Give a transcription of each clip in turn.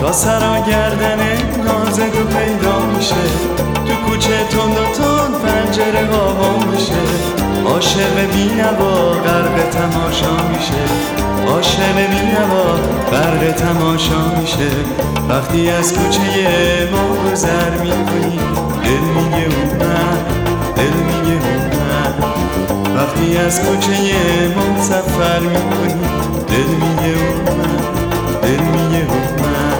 تا سرا گردن ناز تو پیدا میشه، تو کوچه تند و تند پنجره ها میشه. عاشق بینوا غرق تماشا میشه، عاشق بینوا غرق تماشا میشه. وقتی از کوچه ما گذر میکنی دل میگه اومد، دل میگه اومد. وقتی از کوچه ما سفر میکنی دل میگه اومد، دل میگه اومد.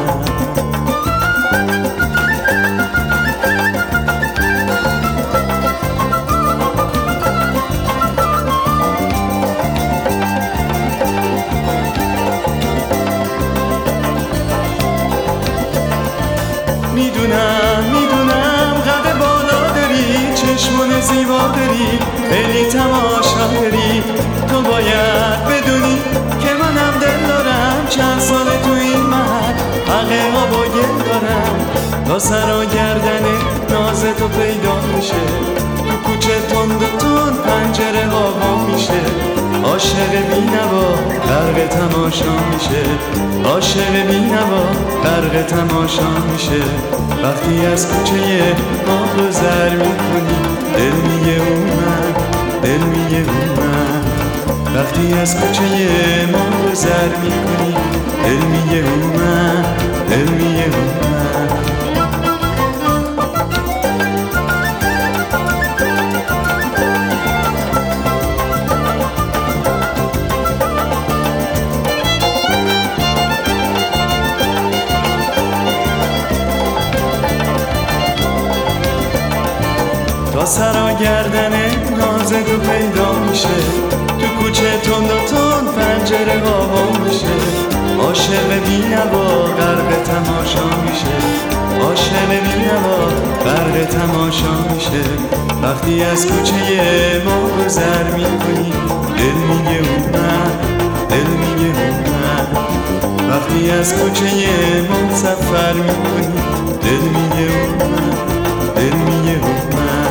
میدونم قد بالا داری، چشمون زیبا داری، خیلی تماشا داری. تو باید بدونی که منم دل دارم، چند سال تو این محل حقه ها با گل دارم. تا سرا گردن ناز تو پیدا میشه، تو کوچه تند و تند پنجره ها میشه. عاشق بینوا غرق تماشا میشه، عاشق بینوا غرق تماشا میشه. وقتی از کوچه ما گذر میکنی دل میگه اومد، دل میگه اومد. وقتی از کوچه ما گذر میکنی دل میگه اومد، دل میگه اومد. تا سرا گردن ناز تو پیدا میشه، تو کوچه تند و تند پنجره ها میشه. عاشق بینوا غرق تماشا میشه، عاشق بینوا غرق تماشا میشه. وقتی از کوچه ما گذر میکنی دل میگه اومد، دل میگه اومد. وقتی از کوچه ما سفر میکنی دل میگه اومد، دل میگه اومد.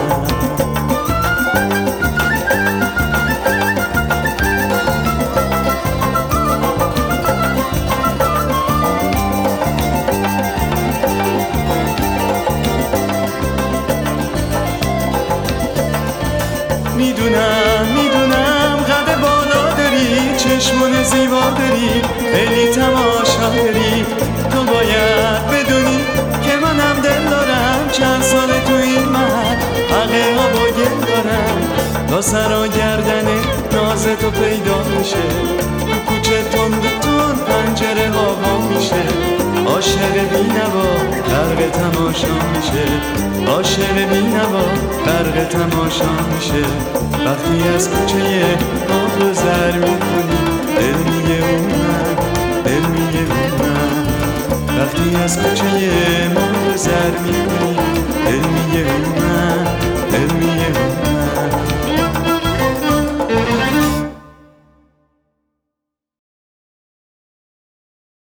میدونم قد بالا داری، چشمون زیبا داری، خیلی تماشا داری. تو باید بدونی که منم دل دارم، چند سال تو این محل حقه ها با گل دارم. تا سرا گردن ناز تو پیدا میشه، تو کوچه تند و تند پنجره ها میشه. عاشق بینوا غرق تماشا میشه، عاشق بینوا غرق تماشا میشه. وقتی از کوچه ما گذر میکنی دل میگه اومد، دل میگه اومد. وقتی از کوچه ما گذر میکنی